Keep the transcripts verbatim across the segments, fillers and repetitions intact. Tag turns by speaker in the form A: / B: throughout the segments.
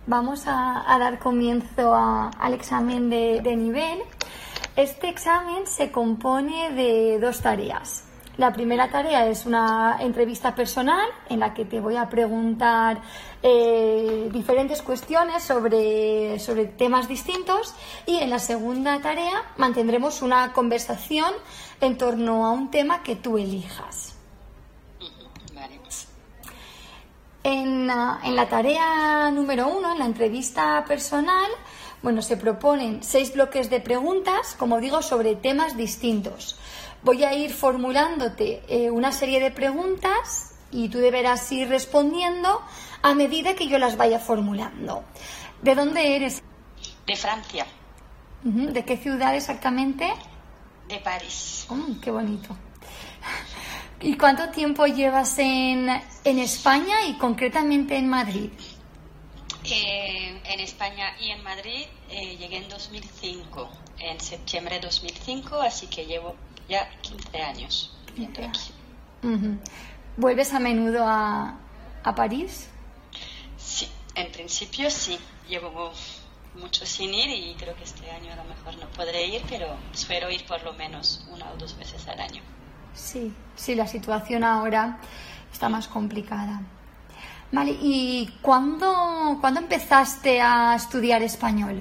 A: vamos a, a dar comienzo a, al examen de, de nivel. Este examen se compone de dos tareas. La primera tarea es una entrevista personal en la que te voy a preguntar eh, diferentes cuestiones sobre, sobre temas distintos, y en la segunda tarea mantendremos una conversación en torno a un tema que tú elijas.
B: Vale.
A: En, uh, en la tarea número uno, en la entrevista personal, bueno, se proponen seis bloques de preguntas, como digo, sobre temas distintos. Voy a ir formulándote eh, una serie de preguntas y tú deberás ir respondiendo a medida que yo las vaya formulando. ¿De dónde eres?
B: De Francia.
A: Uh-huh. ¿De qué ciudad exactamente?
B: De París.
A: Oh, qué bonito. ¿Y cuánto tiempo llevas en, en España y concretamente en Madrid?
B: Eh, en España y en Madrid eh, llegué en dos mil cinco, en septiembre de dos mil cinco, así que llevo ya quince años viviendo aquí.
A: Uh-huh. ¿Vuelves a menudo a, a París?
B: Sí, en principio sí. Llevo mucho sin ir y creo que este año a lo mejor no podré ir, pero suelo ir por lo menos una o dos veces al año.
A: Sí, sí, la situación ahora está más complicada. Vale, ¿y cuándo, ¿cuándo empezaste a estudiar español?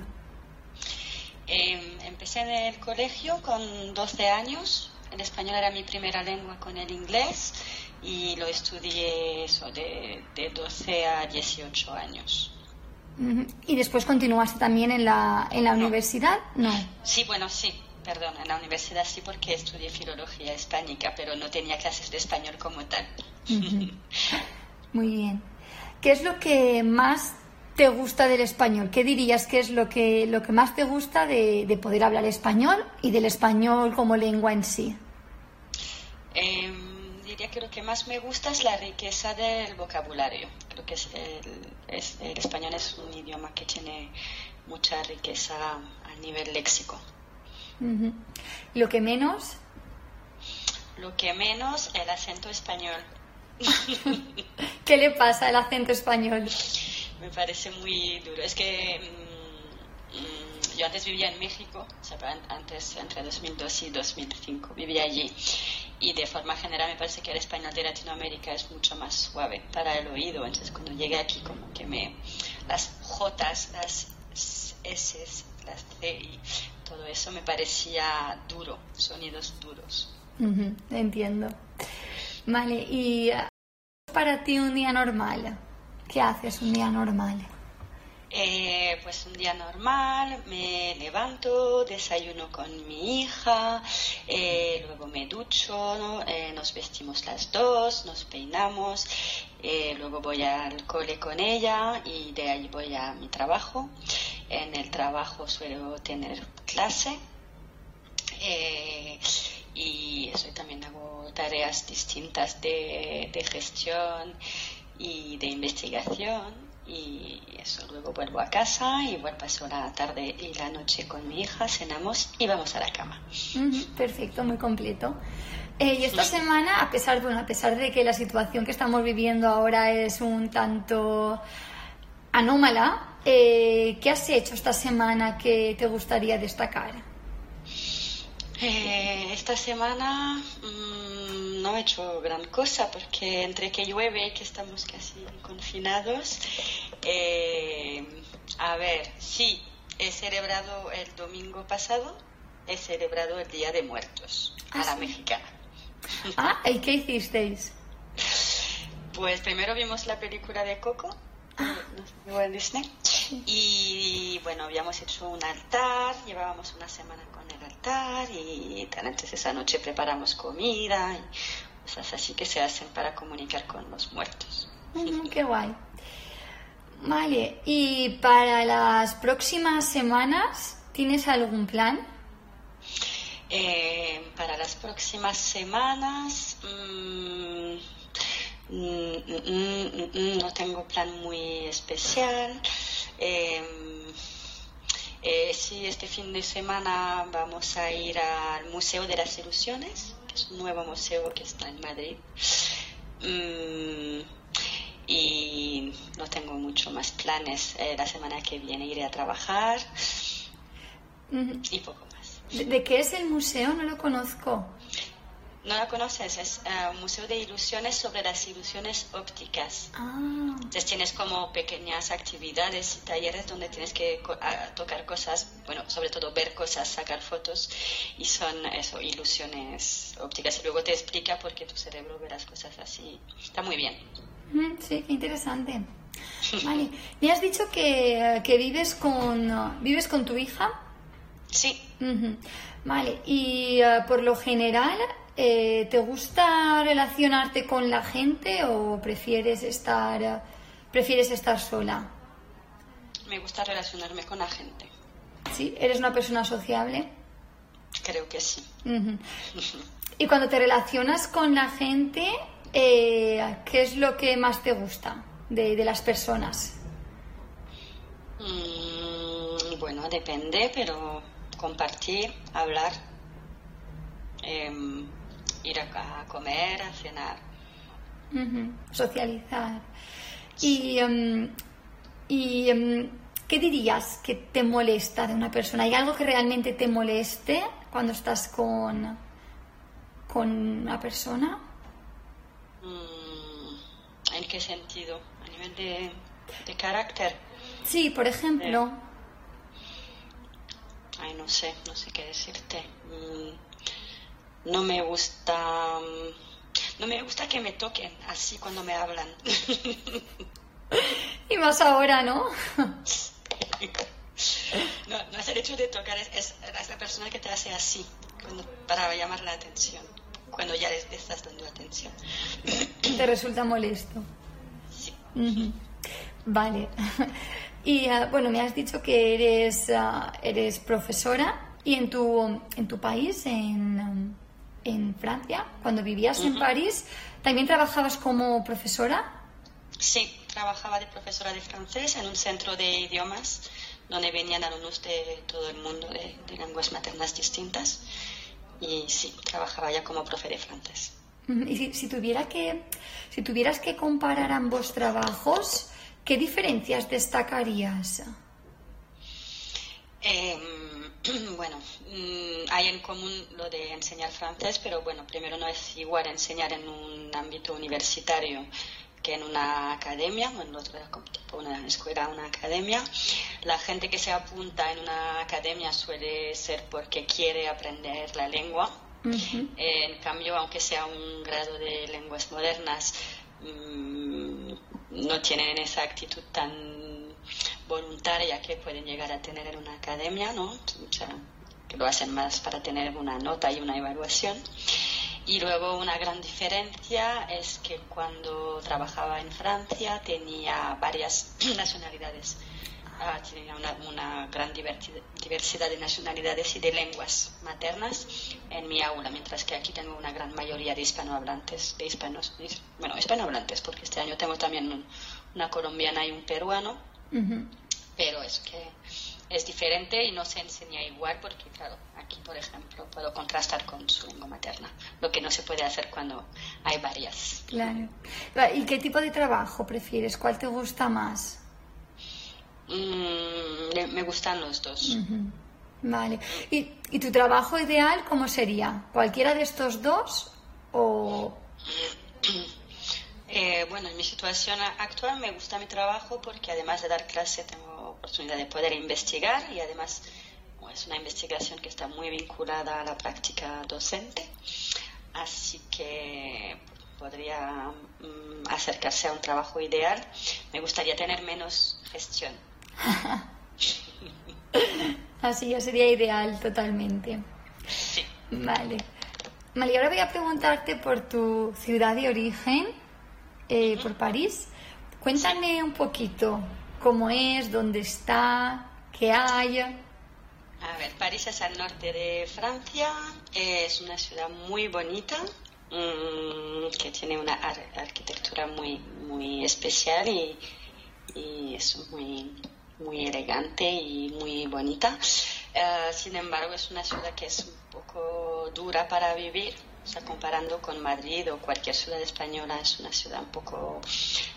B: Eh, empecé en el colegio con doce años. El español era mi primera lengua con el inglés y lo estudié eso de, de doce a dieciocho años.
A: Uh-huh. ¿Y después continuaste también en la, en la
B: No.
A: universidad? No.
B: Sí, bueno, sí, perdón, en la universidad sí, porque estudié filología hispánica, pero no tenía clases de español como tal.
A: Uh-huh. Muy bien. ¿Qué es lo que más te gusta del español? ¿Qué dirías que es lo que, lo que más te gusta de, de poder hablar español y del español como lengua en sí?
B: Eh, diría que lo que más me gusta es la riqueza del vocabulario. Creo que es el, es, el español es un idioma que tiene mucha riqueza a nivel léxico.
A: Uh-huh. ¿Lo que menos?
B: Lo que menos, el acento español.
A: ¿Qué le pasa al acento español?
B: Me parece muy duro. Es que mmm, mmm, yo antes vivía en México, o sea, antes, entre dos mil dos y dos mil cinco, vivía allí. Y de forma general me parece que el español de Latinoamérica es mucho más suave para el oído. Entonces cuando llegué aquí como que me... las Jotas, las S, las C y todo eso me parecía duro, sonidos duros.
A: Uh-huh, entiendo. Vale, ¿y para ti un día normal? ¿Qué haces un día normal?
B: Eh, pues un día normal, me levanto, desayuno con mi hija, eh, luego me ducho, ¿no? eh, nos vestimos las dos, nos peinamos, eh, luego voy al cole con ella y de ahí voy a mi trabajo. En el trabajo suelo tener clase eh, y eso, también hago tareas distintas de, de gestión y de investigación. Y eso, luego vuelvo a casa y bueno, paso la tarde y la noche con mi hija, cenamos y vamos a la cama.
A: Uh-huh, perfecto, muy completo. Eh, y esta sí. semana, a pesar, bueno, a pesar de que la situación que estamos viviendo ahora es un tanto anómala, eh, ¿qué has hecho esta semana que te gustaría destacar?
B: Eh, esta semana mmm, no he hecho gran cosa porque entre que llueve y que estamos casi confinados, eh, a ver, sí, he celebrado el domingo pasado, he celebrado el Día de Muertos
A: ¿Ah,
B: a la
A: sí?
B: mexicana.
A: Ah, ¿y qué hicisteis?
B: Pues primero vimos la película de Coco,
A: Ah.
B: de Walt Disney, y bueno, habíamos hecho un altar, llevábamos una semana con el altar y tal, entonces esa noche preparamos comida y cosas así que se hacen para comunicar con los muertos.
A: Mm, qué guay. Vale, y para las próximas semanas, ¿tienes algún plan?
B: Eh, para las próximas semanas mmm, mm, mm, mm, no tengo plan muy especial. Eh, eh, sí, este fin de semana vamos a ir al Museo de las Ilusiones, que es un nuevo museo que está en Madrid. Mm, y no tengo mucho más planes. Eh, la semana que viene iré a trabajar
A: Ujú.
B: y poco más.
A: ¿De, de qué es el museo? No lo conozco.
B: ¿No la conoces? Es uh, un museo de ilusiones sobre las ilusiones ópticas.
A: Ah,
B: Entonces tienes como pequeñas actividades y talleres donde tienes que co- a- tocar cosas, bueno, sobre todo ver cosas, sacar fotos, y son eso, ilusiones ópticas. Y luego te explica por qué tu cerebro ve las cosas así. Está muy bien.
A: mm, sí, qué interesante. Vale. Me has dicho que, que vives con, uh, vives con tu hija.
B: Sí.
A: Ujú. Vale, y uh, por lo general, eh, ¿te gusta relacionarte con la gente o prefieres estar, uh, prefieres estar sola?
B: Me gusta relacionarme con la gente.
A: ¿Sí? ¿Eres una persona sociable?
B: Creo que sí.
A: Ujú. Y cuando te relacionas con la gente, eh, ¿qué es lo que más te gusta de, de las personas?
B: Mm, bueno, depende, pero compartir, hablar, em, ir a, a comer, a cenar.
A: Ujú. Socializar. Y, em, y em, ¿qué dirías que te molesta de una persona? ¿Hay algo que realmente te moleste cuando estás con, con una persona?
B: Mm, ¿en qué sentido? A nivel de, de carácter.
A: Sí, por ejemplo.
B: Ay, no sé, no sé qué decirte. Mm, no me gusta, mm, no me gusta que me toquen así cuando me hablan.
A: Y más ahora, ¿no?
B: No, no es el hecho de tocar, es, es, es la persona que te hace así cuando, para llamar la atención, cuando ya le estás dando atención.
A: Te resulta molesto.
B: Sí.
A: Ujú. Vale. Y uh, bueno, me has dicho que eres, uh, eres profesora y en tu, en tu país, en, um, en Francia, cuando vivías
B: Uh-huh.
A: en París, ¿también trabajabas como profesora?
B: Sí, trabajaba de profesora de francés en un centro de idiomas donde venían alumnos de todo el mundo, de, de lenguas maternas distintas. Y sí, trabajaba ya como profe de francés.
A: Ujú. Y si, si, tuviera que, si tuvieras que comparar ambos trabajos, ¿qué diferencias destacarías?
B: Eh, bueno, mm, hay en común lo de enseñar francés, pero bueno, primero no es igual enseñar en un ámbito universitario que en una academia, o en otra, tipo una escuela, una academia. La gente que se apunta en una academia suele ser porque quiere aprender la lengua.
A: Uh-huh.
B: Eh, en cambio, aunque sea un grado de lenguas modernas, mmm, no tienen esa actitud tan voluntaria que pueden llegar a tener en una academia, ¿no? O sea, que lo hacen más para tener una nota y una evaluación. Y luego una gran diferencia es que cuando trabajaba en Francia tenía varias nacionalidades. Ah, tenía una, una gran diversidad de nacionalidades y de lenguas maternas en mi aula, mientras que aquí tengo una gran mayoría de hispanohablantes, de hispanos, bueno, hispanohablantes, porque este año tengo también un, una colombiana y un peruano,
A: Uh-huh.
B: pero es que es diferente y no se enseña igual porque, claro, aquí, por ejemplo, puedo contrastar con su lengua materna, lo que no se puede hacer cuando hay varias.
A: Claro. ¿Y qué tipo de trabajo prefieres? ¿Cuál te gusta más?
B: Mm, me gustan los dos.
A: Uh-huh. Vale. ¿Y, ¿Y tu trabajo ideal cómo sería? ¿Cualquiera de estos dos o...?
B: Eh, bueno, en mi situación actual me gusta mi trabajo porque además de dar clase tengo oportunidad de poder investigar y además bueno, es una investigación que está muy vinculada a la práctica docente, así que podría mm, acercarse a un trabajo ideal. Me gustaría tener menos gestión.
A: Así ya sería ideal totalmente.
B: Sí.
A: Vale. Vale, y ahora voy a preguntarte por tu ciudad de origen. Eh, por París. Cuéntame un poquito cómo es, dónde está, qué hay.
B: A ver, París es al norte de Francia, es una ciudad muy bonita, mmm, que tiene una ar- arquitectura muy, muy especial y, y es muy, muy elegante y muy bonita. Uh, sin embargo, es una ciudad que es un poco dura para vivir. O sea, comparando con Madrid o cualquier ciudad española, es una ciudad un poco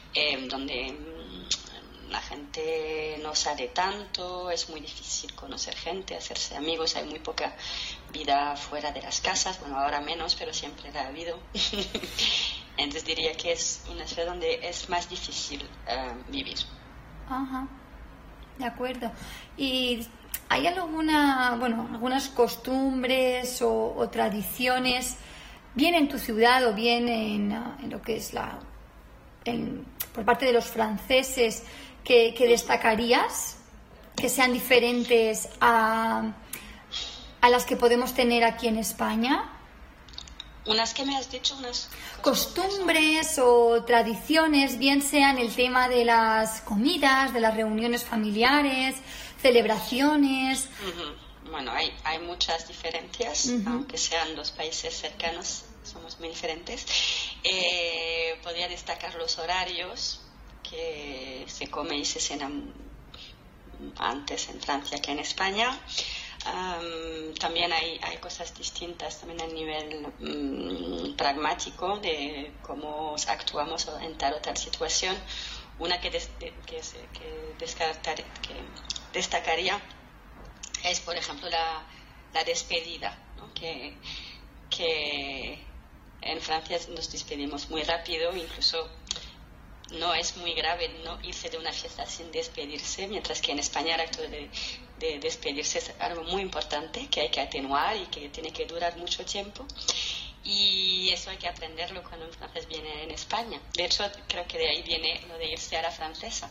B: eh, donde mm, la gente no sale tanto, es muy difícil conocer gente, hacerse amigos, hay muy poca vida fuera de las casas, bueno, ahora menos, pero siempre la ha habido. Entonces diría que es una ciudad donde es más difícil uh, vivir.
A: Ajá, de acuerdo. ¿Y hay alguna, bueno, algunas costumbres o, o tradiciones, bien en tu ciudad o bien en, en lo que es la, en, por parte de los franceses, que, que destacarías, que sean diferentes a, a las que podemos tener aquí en España?
B: Unas que me has dicho, unas
A: costumbres o tradiciones, bien sean el tema de las comidas, de las reuniones familiares, celebraciones.
B: Uh-huh. Bueno, hay, hay muchas diferencias, uh-huh. aunque sean dos países cercanos, somos muy diferentes. Eh, podría destacar los horarios, que se come y se cena antes en Francia que en España. Um, también hay, hay cosas distintas también a nivel um, pragmático de cómo actuamos en tal o tal situación. Una que, des, de, que, se, que, descartar, que destacaría es, por ejemplo, la, la despedida, ¿no? que, que en Francia nos despedimos muy rápido, incluso no es muy grave no irse de una fiesta sin despedirse, mientras que en España el acto de, de despedirse es algo muy importante que hay que atenuar y que tiene que durar mucho tiempo, y eso hay que aprenderlo cuando un francés viene en España. De hecho, creo que de ahí viene lo de irse a la francesa.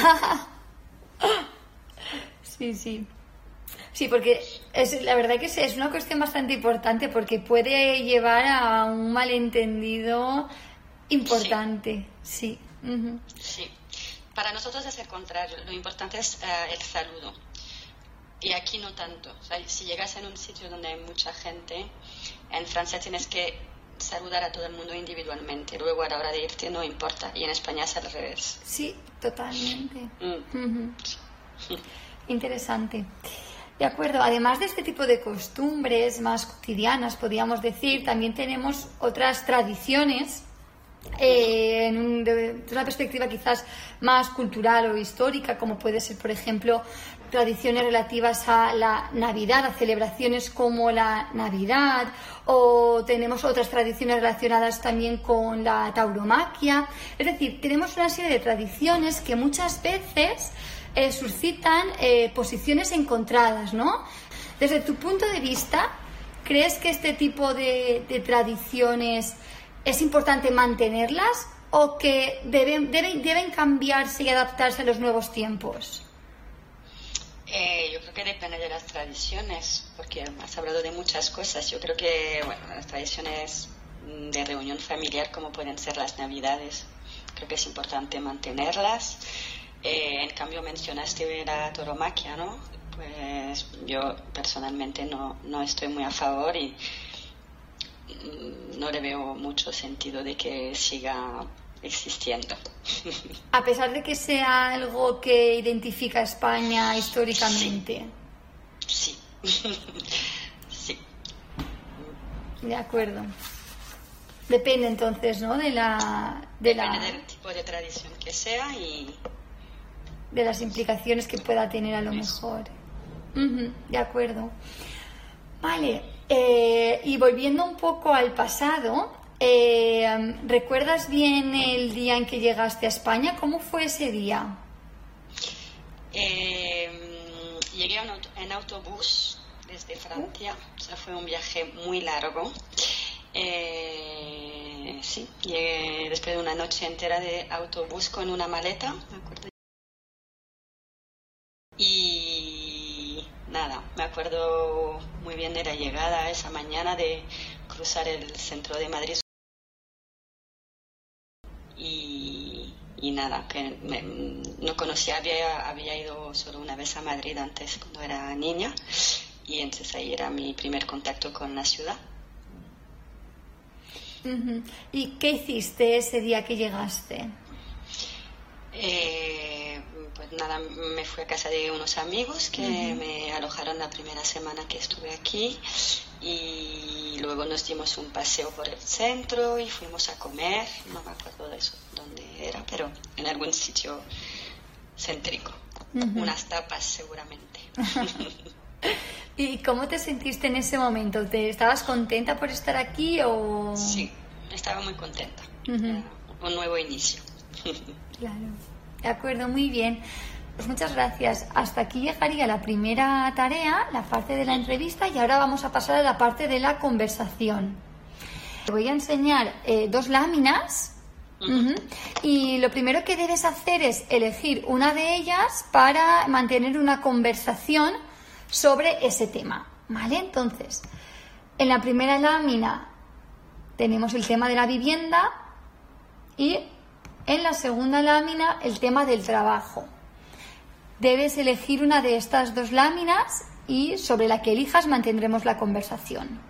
A: Sí, sí. Sí, porque es, la verdad que es, es una cuestión bastante importante, porque puede llevar a un malentendido importante. Sí. Sí. Uh-huh.
B: Sí, para nosotros es el contrario, lo importante es uh, el saludo, y aquí no tanto. O sea, si llegas en un sitio donde hay mucha gente, en Francia tienes que saludar a todo el mundo individualmente, luego a la hora de irte no importa, y en España es al revés.
A: Sí, totalmente.
B: Mm.
A: Uh-huh. Interesante. De acuerdo, además de este tipo de costumbres más cotidianas, podríamos decir, también tenemos otras tradiciones Eh, en un, de, de una perspectiva quizás más cultural o histórica, como puede ser, por ejemplo, tradiciones relativas a la Navidad, a celebraciones como la Navidad, o tenemos otras tradiciones relacionadas también con la tauromaquia. Es decir, tenemos una serie de tradiciones que muchas veces eh, suscitan eh, posiciones encontradas, ¿no? Desde tu punto de vista, ¿crees que este tipo de, de tradiciones es importante mantenerlas o que deben, deben, deben cambiarse y adaptarse a los nuevos tiempos?
B: Eh, yo creo que depende de las tradiciones, porque has hablado de muchas cosas. Yo creo que, bueno, las tradiciones de reunión familiar, como pueden ser las Navidades, creo que es importante mantenerlas. Eh, en cambio, mencionaste la tauromaquia, ¿no? Pues yo personalmente no, no estoy muy a favor y no le veo mucho sentido de que siga existiendo.
A: A pesar de que sea algo que identifica a España históricamente.
B: Sí. Sí.
A: De acuerdo. Depende entonces, ¿no? De la, de
B: Depende
A: la,
B: del tipo de tradición que sea y
A: de las implicaciones que pueda tener a lo mejor. Uh-huh, de acuerdo. Vale. Eh, y volviendo un poco al pasado, eh, ¿recuerdas bien el día en que llegaste a España? ¿Cómo fue ese día?
B: Eh, llegué en, auto, en autobús desde Francia, uh. o sea, fue un viaje muy largo. Eh, sí, llegué después de una noche entera de autobús con una maleta, me acuerdo. Y nada, me acuerdo muy bien de la llegada esa mañana, de cruzar el centro de Madrid. Y, y nada, que me, no conocía, había, había ido solo una vez a Madrid antes cuando era niña, y entonces ahí era mi primer contacto con la ciudad.
A: Uh-huh. ¿Y qué hiciste ese día que llegaste?
B: Eh, pues nada, me fui a casa de unos amigos que uh-huh. me alojaron la primera semana que estuve aquí. y luego nos dimos un paseo por el centro y fuimos a comer, no me acuerdo de eso, dónde era, pero en algún sitio céntrico. Uh-huh. Unas tapas seguramente.
A: ¿Y cómo te sentiste en ese momento? ¿Te estabas contenta por estar aquí o...?
B: Sí, estaba muy contenta. Uh-huh. Era un nuevo inicio.
A: Claro, de acuerdo, muy bien. Pues muchas gracias. Hasta aquí llegaría la primera tarea, la parte de la entrevista, y ahora vamos a pasar a la parte de la conversación. Te voy a enseñar eh, dos láminas. Uh-huh. Y lo primero que debes hacer es elegir una de ellas para mantener una conversación sobre ese tema, ¿vale? Entonces, en la primera lámina tenemos el tema de la vivienda y en la segunda lámina el tema del trabajo. Debes elegir una de estas dos láminas y sobre la que elijas mantendremos la conversación.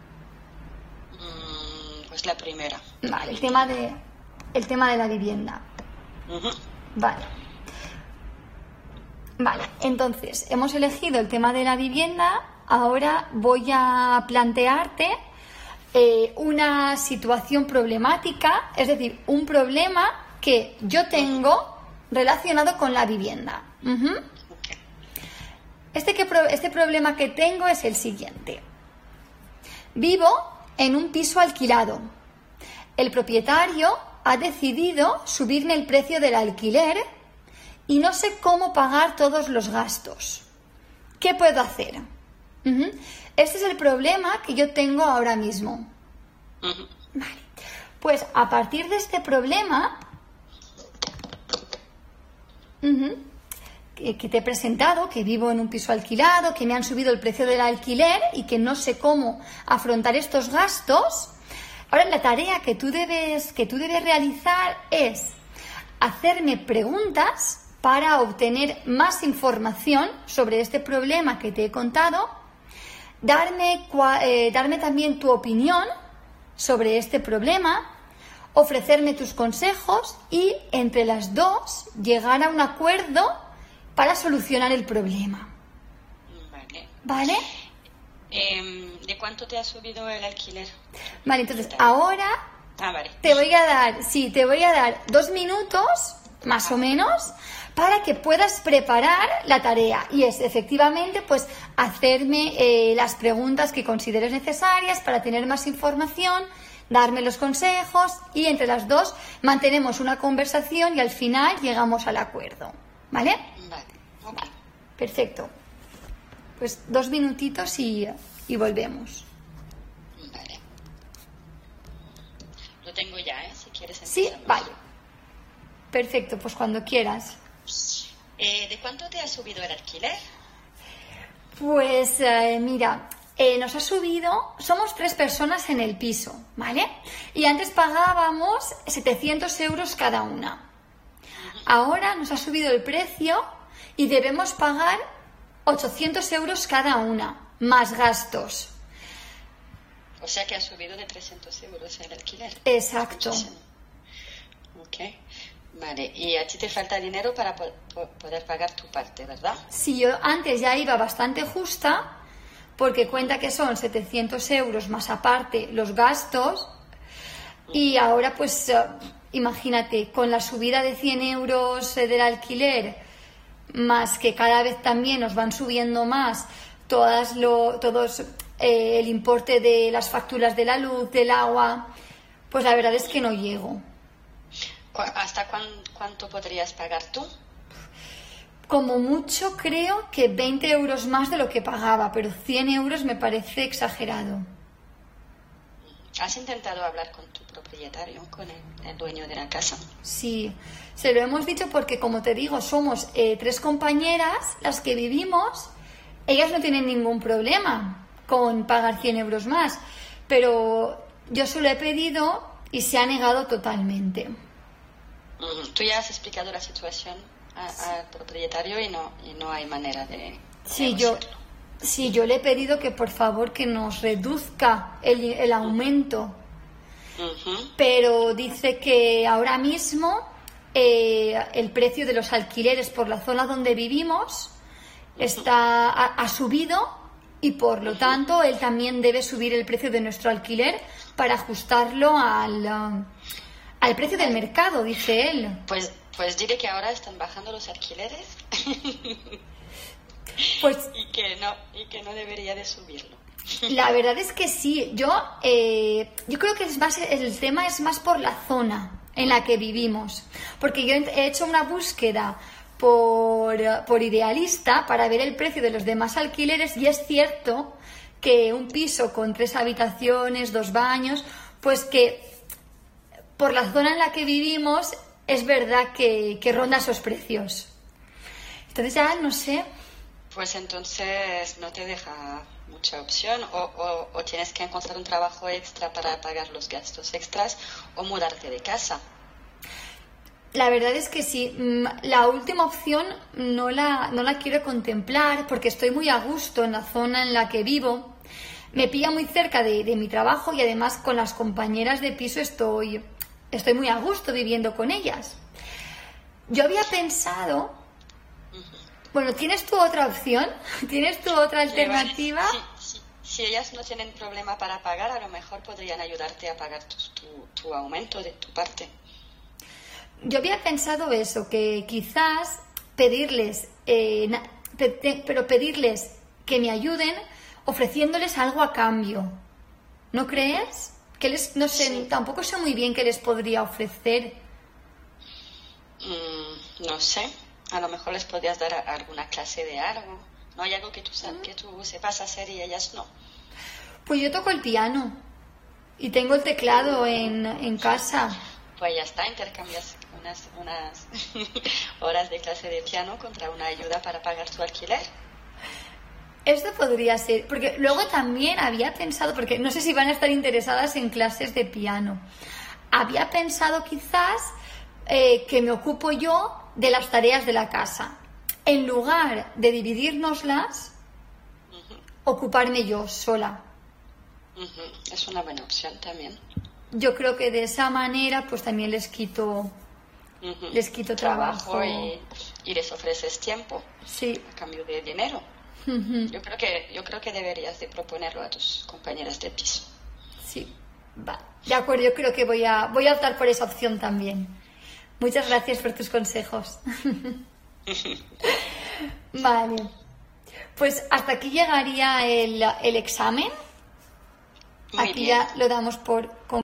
B: Mm, pues la primera.
A: Vale, el tema de, el tema de la vivienda.
B: Uh-huh.
A: Vale. Vale, entonces hemos elegido el tema de la vivienda. Ahora voy a plantearte eh, una situación problemática, es decir, un problema que yo tengo relacionado con la vivienda. Uh-huh. Este, que, este problema que tengo es el siguiente. Vivo en un piso alquilado. El propietario ha decidido subirme el precio del alquiler y no sé cómo pagar todos los gastos. ¿Qué puedo hacer? Uh-huh. Este es el problema que yo tengo ahora mismo.
B: Uh-huh.
A: Vale. Pues a partir de este problema uh-huh, que, que te he presentado, que vivo en un piso alquilado, que me han subido el precio del alquiler y que no sé cómo afrontar estos gastos, ahora la tarea que tú debes, que tú debes realizar es hacerme preguntas para obtener más información sobre este problema que te he contado, darme, eh, darme también tu opinión sobre este problema, ofrecerme tus consejos y entre las dos llegar a un acuerdo para solucionar el problema.
B: Vale.
A: ¿Vale?
B: Eh, ¿De cuánto te ha subido el alquiler?
A: Vale, entonces ahora
B: ah, vale.
A: te voy a dar, sí, te voy a dar dos minutos, más o menos, para que puedas preparar la tarea. Y es efectivamente, pues, hacerme eh, las preguntas que consideres necesarias para tener más información, darme los consejos y entre las dos mantenemos una conversación y al final llegamos al acuerdo. ¿Vale?
B: Vale, ok.
A: Vale, perfecto. Pues dos minutitos y, y volvemos.
B: Vale. Lo tengo ya, ¿eh? Si quieres empezar.
A: Sí, vale. Perfecto, pues cuando quieras.
B: Eh, ¿De cuánto te ha subido el alquiler?
A: Pues eh, mira, eh, nos ha subido, somos tres personas en el piso, ¿vale? Y antes pagábamos setecientos euros cada una. Ahora nos ha subido el precio y debemos pagar ochocientos euros cada una, más gastos.
B: O sea que ha subido de trescientos euros el alquiler.
A: Exacto.
B: Ok. Vale, y a ti te falta dinero para po- po- poder pagar tu parte, ¿verdad?
A: Sí, yo antes ya iba bastante justa porque cuenta que son setecientos euros más aparte los gastos y ahora pues uh, imagínate, con la subida de cien euros eh, del alquiler más que cada vez también nos van subiendo más todas lo, todos eh, el importe de las facturas de la luz, del agua, pues la verdad es que no llego.
B: ¿Hasta cuán, cuánto podrías pagar tú?
A: Como mucho creo que veinte euros más de lo que pagaba, pero cien euros me parece exagerado.
B: ¿Has intentado hablar con tu propietario, con el, el dueño de la casa?
A: Sí, se lo hemos dicho porque, como te digo, somos eh, tres compañeras las que vivimos. Ellas no tienen ningún problema con pagar cien euros más, pero yo se lo he pedido y se ha negado totalmente.
B: Tú ya has explicado la situación a, al propietario y no, y no hay manera de...
A: Sí, yo, sí, yo le he pedido que por favor que nos reduzca el, el aumento,
B: uh-huh.
A: pero dice que ahora mismo eh, el precio de los alquileres por la zona donde vivimos está, ha, ha subido y por lo tanto él también debe subir el precio de nuestro alquiler para ajustarlo al, uh, al precio del mercado, dice él.
B: Pues, pues diré que ahora están bajando los alquileres
A: Pues,
B: y, que no, y que no debería de subirlo.
A: La verdad es que sí. Yo, eh, yo creo que es más, el tema es más por la zona en la que vivimos. Porque yo he hecho una búsqueda por, por Idealista para ver el precio de los demás alquileres y es cierto que un piso con tres habitaciones, dos baños, pues que por la zona en la que vivimos es verdad que, que ronda esos precios. Entonces ya no sé.
B: Pues entonces no te deja mucha opción o, o, o tienes que encontrar un trabajo extra para pagar los gastos extras o mudarte de casa.
A: La verdad es que sí, la última opción no la, no la quiero contemplar porque estoy muy a gusto en la zona en la que vivo. Me pilla muy cerca de, de mi trabajo y además con las compañeras de piso estoy, estoy muy a gusto viviendo con ellas. Yo había pensado... Bueno, ¿tienes tú otra opción? ¿Tienes tú otra alternativa?
B: Sí, sí, sí. Si ellas no tienen problema para pagar, a lo mejor podrían ayudarte a pagar tu, tu, tu aumento de tu parte.
A: Yo había pensado eso, que quizás pedirles, eh, pero pedirles que me ayuden ofreciéndoles algo a cambio. ¿No crees? Que les, no sé, sí. Tampoco sé muy bien qué les podría ofrecer.
B: Mm, no sé. A lo mejor les podrías dar alguna clase de algo. ¿No hay algo que tú, que tú sepas hacer y ellas no?
A: Pues yo toco el piano y tengo el teclado en, en casa.
B: Pues ya está, intercambias unas, unas horas de clase de piano contra una ayuda para pagar tu alquiler.
A: Esto podría ser, porque luego también había pensado, porque no sé si van a estar interesadas en clases de piano. Había pensado quizás eh, que me ocupo yo de las tareas de la casa. En lugar de dividirnoslas, uh-huh. ocuparme yo sola.
B: Uh-huh. Es una buena opción también.
A: Yo creo que de esa manera pues también les quito uh-huh. les quito trabajo,
B: trabajo y, y les ofreces tiempo
A: sí.
B: a cambio de dinero.
A: Uh-huh.
B: Yo creo que yo creo que deberías de proponerlo a tus compañeras de piso.
A: Sí, va. De acuerdo, yo creo que voy a voy a optar por esa opción también. Muchas gracias por tus consejos. Vale. Pues hasta aquí llegaría el, el examen.
B: Muy
A: aquí
B: bien.
A: Ya lo damos por